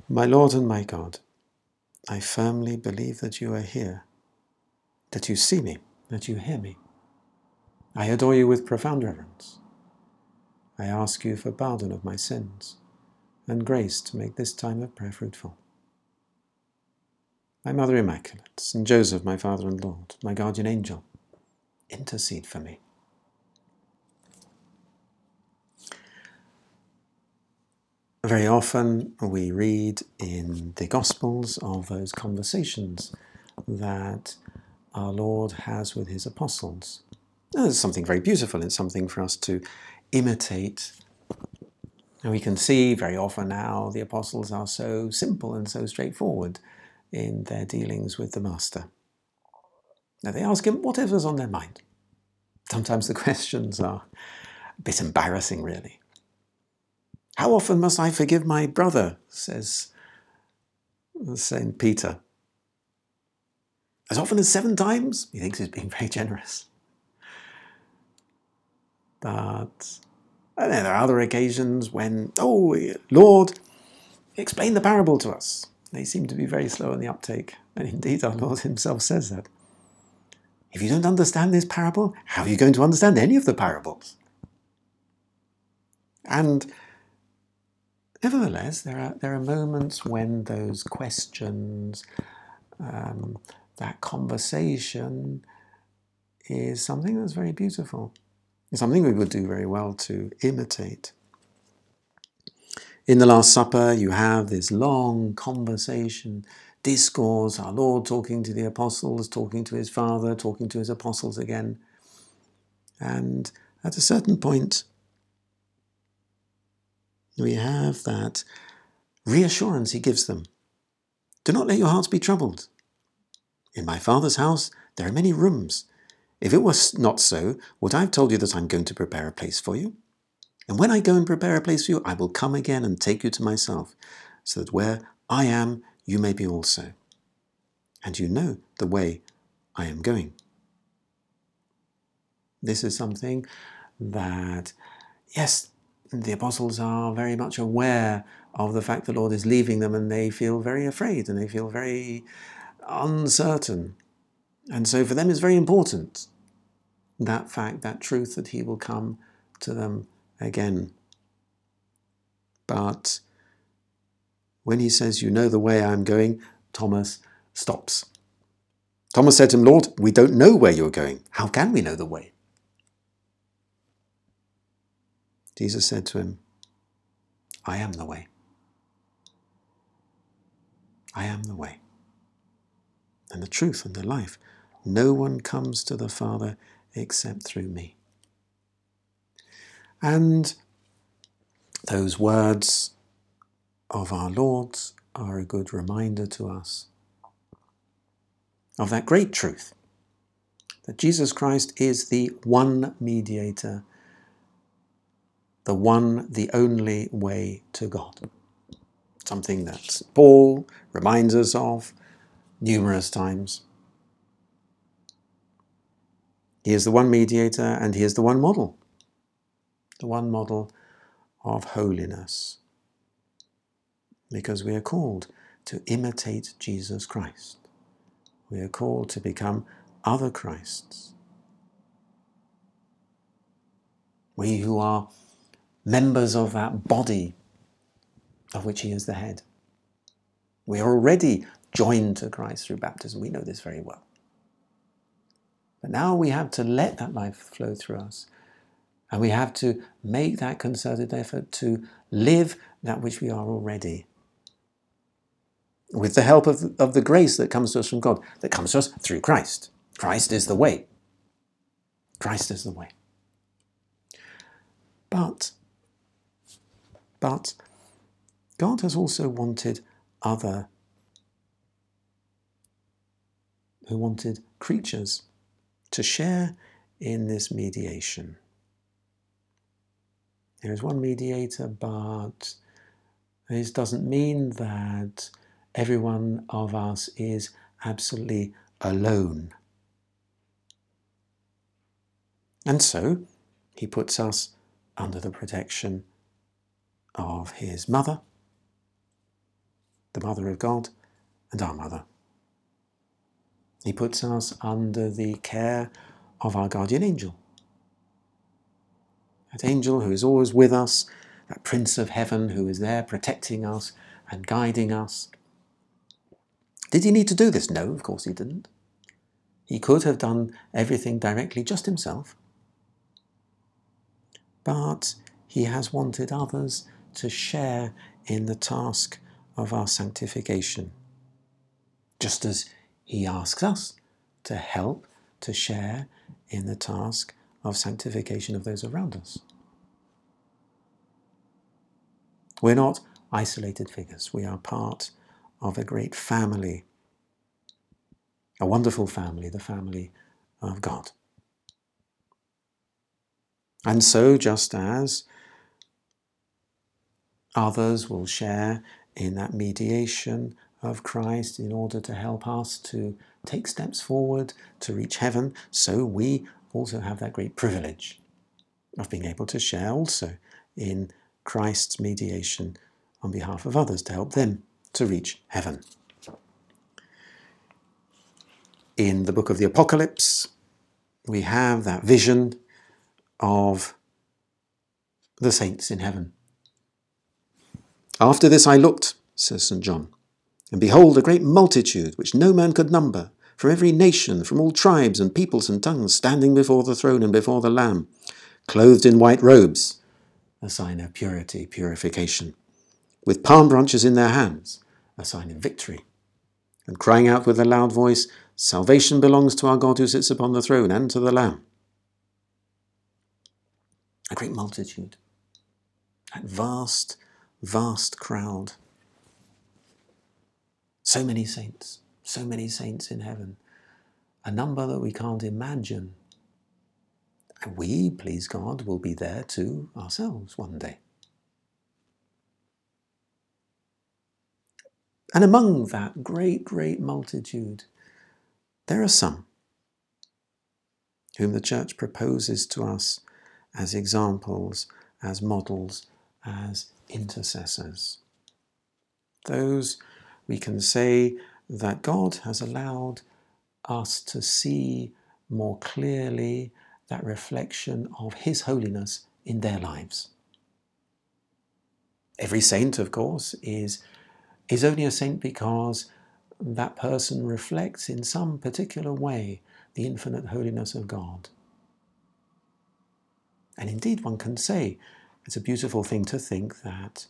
My Lord and my God, I firmly believe that you are here, that you see me, that you hear me. I adore you with profound reverence. I ask you for pardon of my sins and grace to make this time of prayer fruitful. My Mother Immaculate, St. Joseph, my Father and Lord, my guardian angel, intercede for me. Very often we read in the Gospels of those conversations that our Lord has with his apostles. There's something very beautiful, it's something for us to imitate. And we can see very often how the apostles are so simple and so straightforward in their dealings with the Master. Now they ask him whatever's on their mind. Sometimes the questions are a bit embarrassing, really. How often must I forgive my brother, says St. Peter. As often as 7 times? He thinks he's being very generous. But and then there are other occasions when, oh, Lord, explain the parable to us. They seem to be very slow in the uptake. And indeed, our Lord himself says that. If you don't understand this parable, how are you going to understand any of the parables? And nevertheless, there are moments when those questions, that conversation is something that's very beautiful. It's something we would do very well to imitate. In the Last Supper, you have this long conversation, discourse, our Lord talking to the apostles, talking to his Father, talking to his apostles again. And at a certain point, we have that reassurance he gives them. Do not let your hearts be troubled. In my Father's house, there are many rooms. If it was not so, would I have told you that I'm going to prepare a place for you? And when I go and prepare a place for you, I will come again and take you to myself, so that where I am, you may be also. And you know the way I am going. This is something that, yes, the apostles are very much aware of the fact the Lord is leaving them, and they feel very afraid and they feel very uncertain. And so for them it's very important, that fact, that truth, that he will come to them again. But when he says, you know the way I am going, Thomas stops. Thomas said to him, Lord, we don't know where you're going. How can we know the way? Jesus said to him, I am the way. I am the way. And the truth and the life. No one comes to the Father except through me. And those words of our Lord's are a good reminder to us of that great truth, that Jesus Christ is the one mediator, the one, the only way to God. Something that Paul reminds us of numerous times. He is the one mediator and he is the one model of holiness, because we are called to imitate Jesus Christ. We are called to become other Christs. We who are members of that body of which he is the head. We are already joined to Christ through baptism. We know this very well. But now we have to let that life flow through us. And we have to make that concerted effort to live that which we are already, with the help of the grace that comes to us from God, that comes to us through Christ. Christ is the way. Christ is the way. But God has also wanted creatures to share in this mediation. There is one mediator, but this doesn't mean that every one of us is absolutely alone. And so he puts us under the protection of his mother, the Mother of God and our Mother. He puts us under the care of our guardian angel. That angel who is always with us, that Prince of Heaven who is there protecting us and guiding us. Did he need to do this? No, of course he didn't. He could have done everything directly just himself. But he has wanted others to share in the task of our sanctification, just as he asks us to help to share in the task of sanctification of those around us. We're not isolated figures. We are part of a great family, a wonderful family, the family of God. And so, just as others will share in that mediation of Christ in order to help us to take steps forward to reach heaven, so we also have that great privilege of being able to share also in Christ's mediation on behalf of others to help them to reach heaven. In the book of the Apocalypse, we have that vision of the saints in heaven. After this I looked, says St. John, and behold, a great multitude, which no man could number, from every nation, from all tribes and peoples and tongues, standing before the throne and before the Lamb, clothed in white robes, a sign of purity, purification, with palm branches in their hands, a sign of victory, and crying out with a loud voice, Salvation belongs to our God who sits upon the throne and to the Lamb. A great multitude, that vast, vast crowd. So many saints in heaven, a number that we can't imagine. And we, please God, will be there too ourselves one day. And among that great, great multitude, there are some whom the Church proposes to us as examples, as models, as intercessors. Those we can say that God has allowed us to see more clearly that reflection of His holiness in their lives. Every saint, of course, is only a saint because that person reflects in some particular way the infinite holiness of God. And indeed, one can say, it's a beautiful thing to think that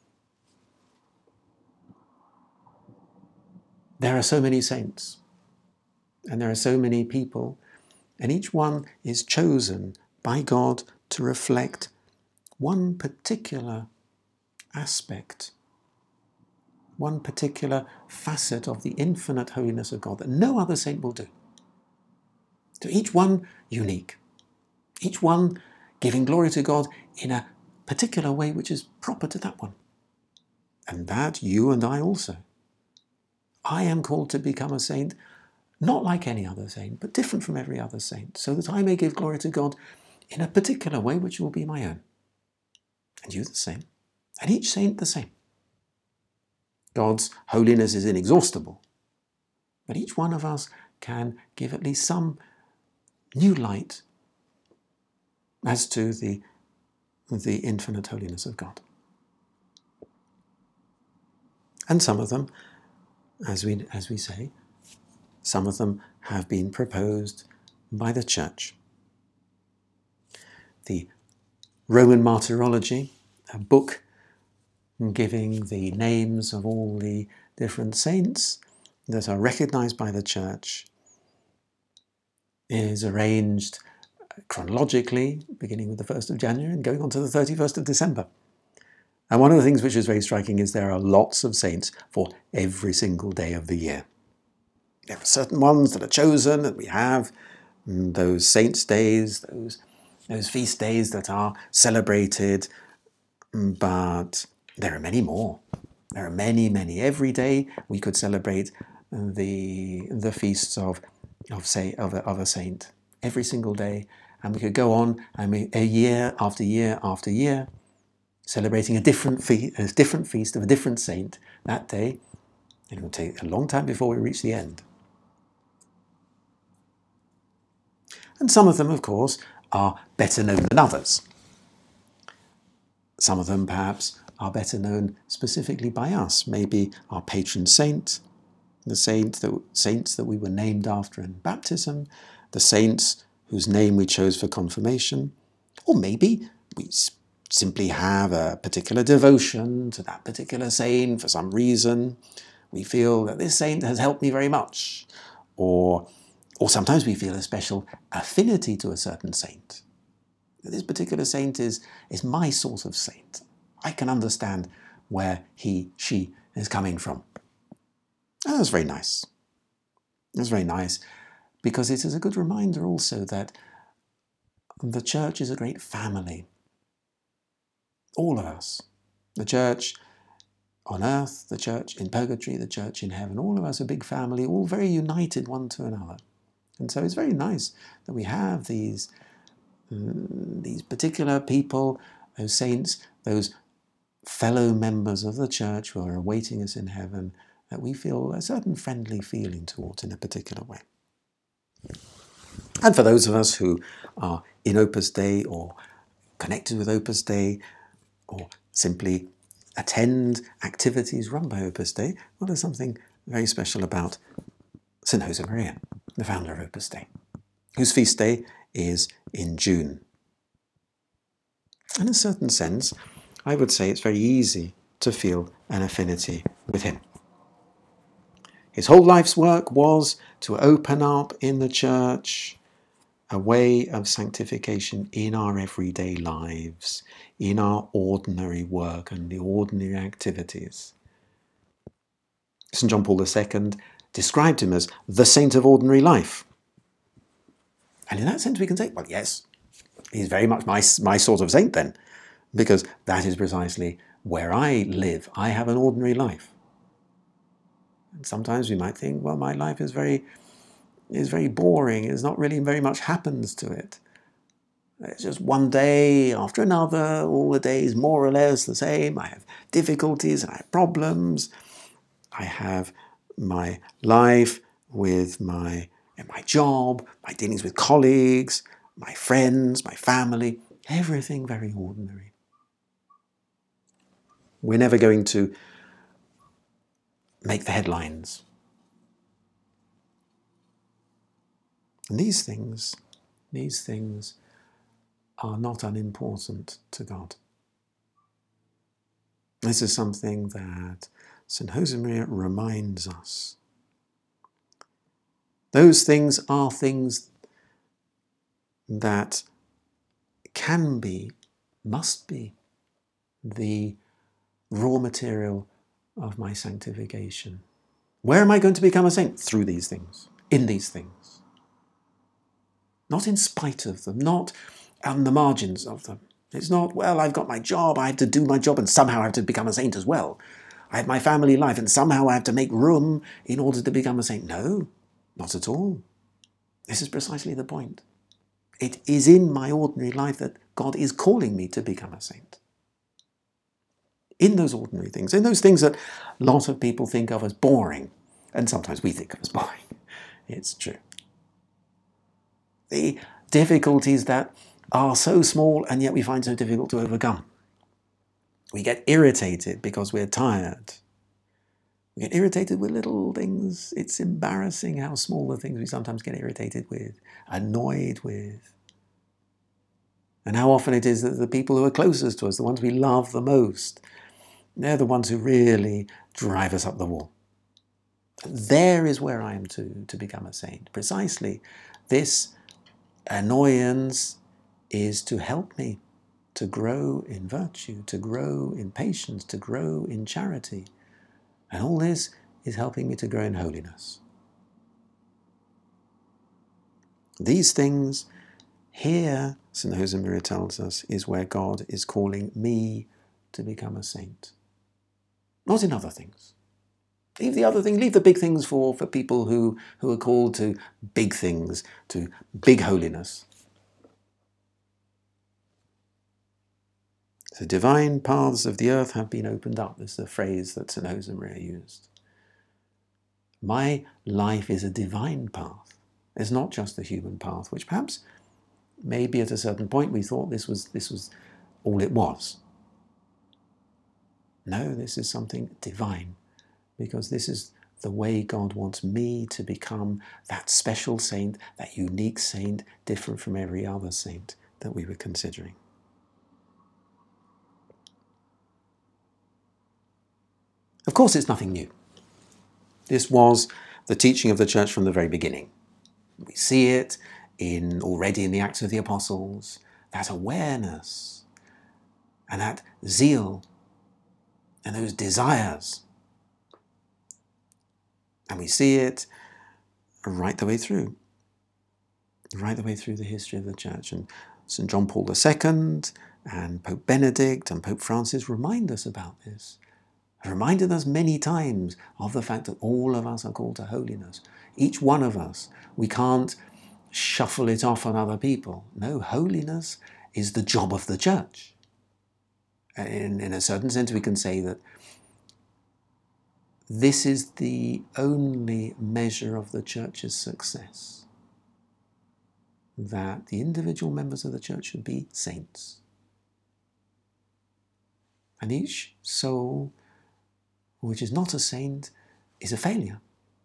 there are so many saints, and there are so many people, and each one is chosen by God to reflect one particular aspect, one particular facet of the infinite holiness of God that no other saint will do. So each one unique, each one giving glory to God in a particular way which is proper to that one. And that you and I also. I am called to become a saint, not like any other saint, but different from every other saint, so that I may give glory to God in a particular way which will be my own. And you the same. And each saint the same. God's holiness is inexhaustible, but each one of us can give at least some new light as to the infinite holiness of God. And some of them, as we say, some of them have been proposed by the Church. The Roman Martyrology, a book giving the names of all the different saints that are recognized by the Church, is arranged chronologically, beginning with the 1st of January and going on to the 31st of December. And one of the things which is very striking is there are lots of saints for every single day of the year. There are certain ones that are chosen, and we have those saints' days, those feast days that are celebrated, but there are many more. There are many, many. Every day we could celebrate the feasts of a saint. Every single day. And we could go on, and year after year after year, celebrating a different feast of a different saint that day, It will take a long time before we reach the end. And some of them, of course, are better known than others. Some of them, perhaps, are better known specifically by us. Maybe our patron saint, the saints that we were named after in baptism, the saints whose name we chose for confirmation, or maybe we simply have a particular devotion to that particular saint for some reason. We feel that this saint has helped me very much, or sometimes we feel a special affinity to a certain saint. This particular saint is my sort of saint. I can understand where he, she is coming from. And that's very nice. That's very nice because it is a good reminder also that the church is a great family. All of us. The church on earth, the church in purgatory, the church in heaven. All of us a big family, all very united one to another. And so it's very nice that we have these particular people, those saints, those fellow members of the church who are awaiting us in heaven, that we feel a certain friendly feeling towards in a particular way. And for those of us who are in Opus Dei or connected with Opus Dei or simply attend activities run by Opus Dei, well, there's something very special about St. Josemaria, the founder of Opus Dei, whose feast day is in June. In a certain sense, I would say it's very easy to feel an affinity with him. His whole life's work was to open up in the church a way of sanctification in our everyday lives, in our ordinary work and the ordinary activities. St. John Paul II described him as the saint of ordinary life. And in that sense we can say, well, yes, he's very much my sort of saint then, because that is precisely where I live. I have an ordinary life. And sometimes we might think, well, my life is very boring. There's not really very much happens to it. It's just one day after another, all the days more or less the same. I have difficulties and I have problems. I have my life with my job, my dealings with colleagues, my friends, my family, everything very ordinary. We're never going to make the headlines. And these things are not unimportant to God. This is something that St. Josemaria reminds us. Those things are things that can be, must be, the raw material of my sanctification. Where am I going to become a saint? Through these things, in these things. Not in spite of them, not on the margins of them. It's not, well, I've got my job, I have to do my job and somehow I have to become a saint as well. I have my family life and somehow I have to make room in order to become a saint. No, not at all. This is precisely the point. It is in my ordinary life that God is calling me to become a saint. In those ordinary things, in those things that a lot of people think of as boring, and sometimes we think of as boring. It's true. The difficulties that are so small and yet we find so difficult to overcome. We get irritated because we're tired. We get irritated with little things. It's embarrassing how small the things we sometimes get irritated with, annoyed with. And how often it is that the people who are closest to us, the ones we love the most, they're the ones who really drive us up the wall. There is where I am to become a saint. Precisely this annoyance is to help me to grow in virtue, to grow in patience, to grow in charity. And all this is helping me to grow in holiness. These things here, St. Josemaria tells us, is where God is calling me to become a saint. Not in other things. Leave the other things, leave the big things for people who are called to big things, to big holiness. The divine paths of the earth have been opened up. This is a phrase that St. Josemaria used. My life is a divine path. It's not just a human path, which perhaps maybe at a certain point we thought this was all it was. No, this is something divine, because this is the way God wants me to become that special saint, that unique saint, different from every other saint that we were considering. Of course, it's nothing new. This was the teaching of the church from the very beginning. We see it already in the Acts of the Apostles, that awareness and that zeal and those desires. And we see it right the way through the history of the church. And St. John Paul II and Pope Benedict and Pope Francis remind us about this. Reminded us many times of the fact that all of us are called to holiness. Each one of us. We can't shuffle it off on other people. No, holiness is the job of the church. In a certain sense, we can say that this is the only measure of the church's success. That the individual members of the church should be saints. And each soul which is not a saint is a failure.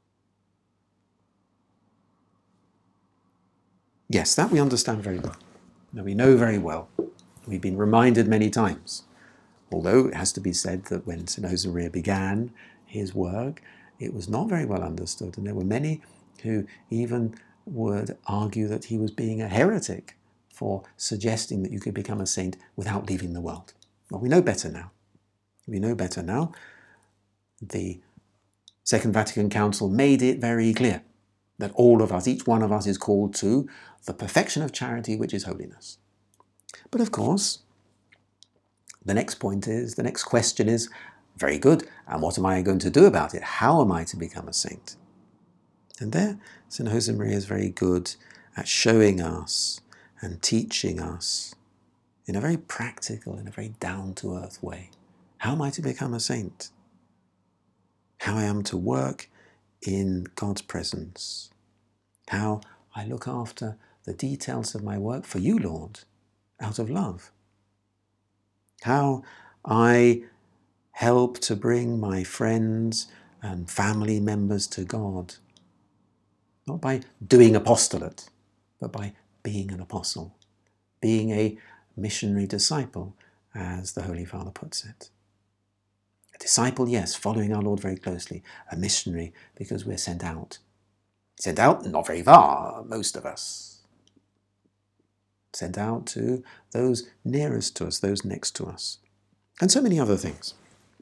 Yes, that we understand very well. Now, we know very well. We've been reminded many times. Although it has to be said that when St. Josemaria began his work, it was not very well understood, and there were many who even would argue that he was being a heretic for suggesting that you could become a saint without leaving the world. Well, we know better now. We know better now. The Second Vatican Council made it very clear that all of us, each one of us, is called to the perfection of charity, which is holiness. But of course, the next question is, very good, and what am I going to do about it? How am I to become a saint? And there, St. Josemaria is very good at showing us and teaching us in a very practical, in a very down-to-earth way. How am I to become a saint? How I am to work in God's presence. How I look after the details of my work for you, Lord, out of love. How I help to bring my friends and family members to God. Not by doing apostolate, but by being an apostle. Being a missionary disciple, as the Holy Father puts it. A disciple, yes, following our Lord very closely. A missionary, because we're sent out. Sent out, not very far, most of us. Sent out to those nearest to us, those next to us. And so many other things.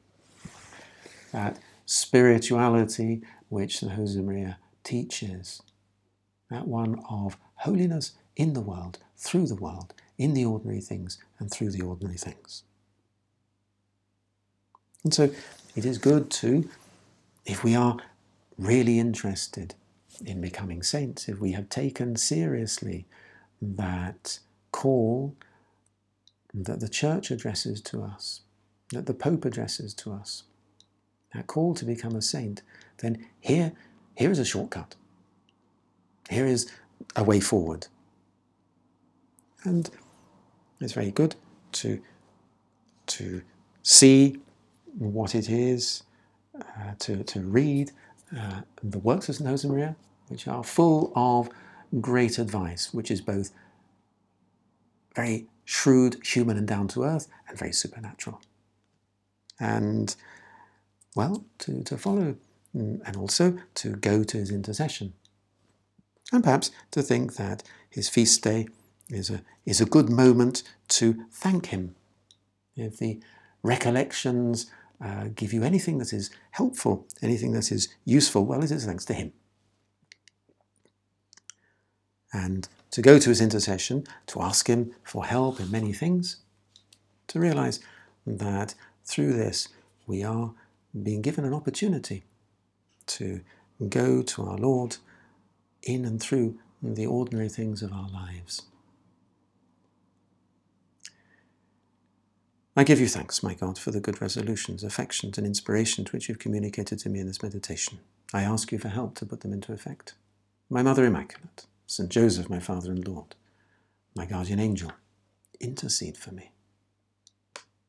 That spirituality which St. Josemaria teaches. That one of holiness in the world, through the world, in the ordinary things and through the ordinary things. And so it is good to, if we are really interested in becoming saints, if we have taken seriously that call that the Church addresses to us, that the Pope addresses to us, that call to become a saint, then here is a shortcut. Here is a way forward. And it's very good to see what it is, to read the works of St. Josemaria, which are full of great advice, which is both very shrewd, human and down to earth, and very supernatural. And, well, to follow, and also to go to his intercession. And perhaps to think that his feast day is a good moment to thank him. If the recollections give you anything that is helpful, anything that is useful, well, it is thanks to him. And to go to his intercession, to ask him for help in many things, to realize that through this we are being given an opportunity to go to our Lord in and through the ordinary things of our lives. I give you thanks, my God, for the good resolutions, affections and inspirations which you've communicated to me in this meditation. I ask you for help to put them into effect. My Mother Immaculate, St. Joseph, my Father and Lord, my guardian angel, intercede for me.